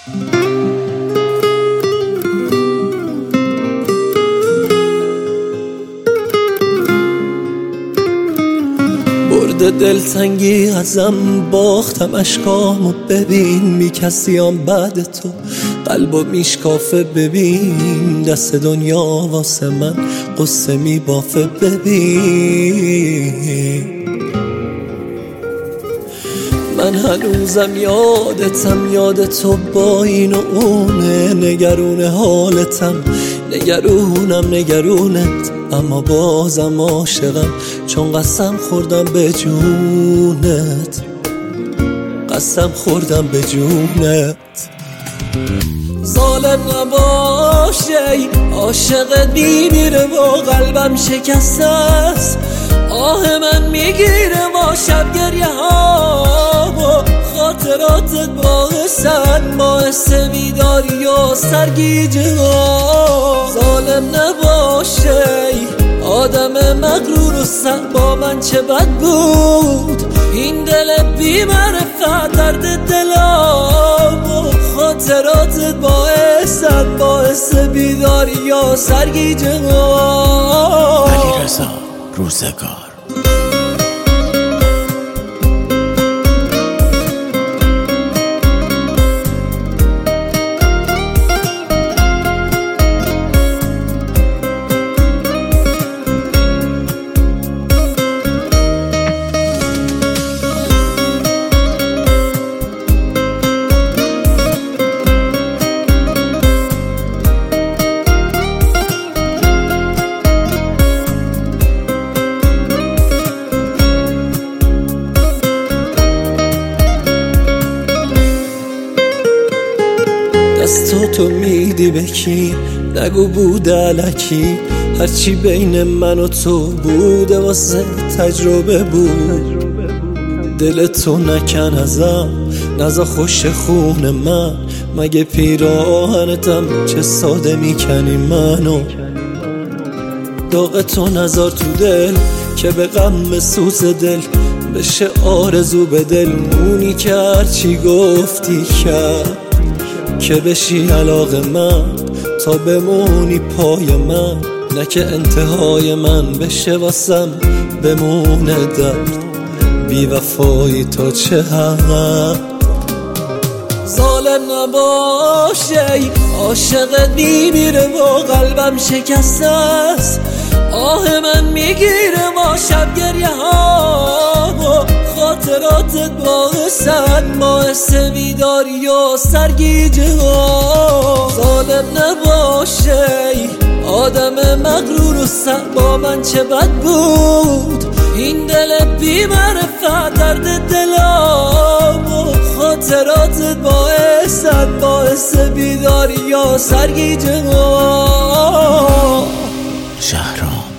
برده دلتنگی ازم، باختم اشکامو ببین، بی کسیام بعد تو قلبو میشکافه. ببین دست دنیا واسه من قصه میبافه. ببین من هنوزم یادتم، یاد تو با این و اونه، نگرون حالتم، نگرونت، اما بازم عاشقم، چون قسم خوردم به جونت، قسم خوردم به جونت. ظالم نباشه، عاشقت میمیره و قلبم شکسته است. آه من میگیره با شب گریه ها و خاطراتت باعث بیداری و سرگیجه ها. ظالم نباشه، آدم مغرور و سر با من چه بد بود. این دل بی معرفت درد دلم و خاطراتت باعث بیداری و سرگیجه ها. علیرضا روزگار. دستاتو میدی به کی؟ نگو بوده الکی، هرچی بین من و تو بوده واسه تجربه بود. دلتو نکن ازم، نزا خوش خون من، مگه پیراهنتم چه ساده میکنی منو. داغتو نزار تو دل که به غم سوز دل بشه آرزو به دل. مونی که هرچی گفتی کرد که بشی علاقه من، تا بمونی پای من، نه که انتهای من بشه واسم بمونه درد. بی وفایی تا چه حد؟ ظالم نباشه، عاشقت میمیره و قلبم شکسته است. آه من میگیره با شب گریه ها و خاطراتت باعث بیداری و سرگیجه ها. ظالم نباشه، آدم مغرور و سر با من چه بد بود. این دل بی معرفت درد دلم و خاطراتت باعث بیداری و سرگیجه ها. شهرام.